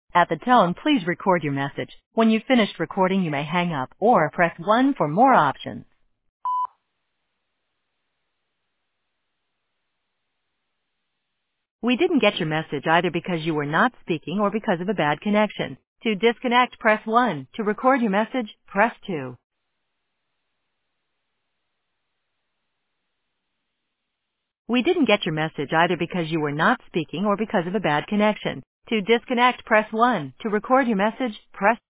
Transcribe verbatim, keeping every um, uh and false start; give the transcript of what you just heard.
At the tone, please record your message. When you've finished recording, you may hang up or press one for more options. We didn't get your message either because you were not speaking or because of a bad connection. To disconnect, press one. To record your message, press two. We didn't get your message either because you were not speaking or because of a bad connection. To disconnect, press one. To record your message, press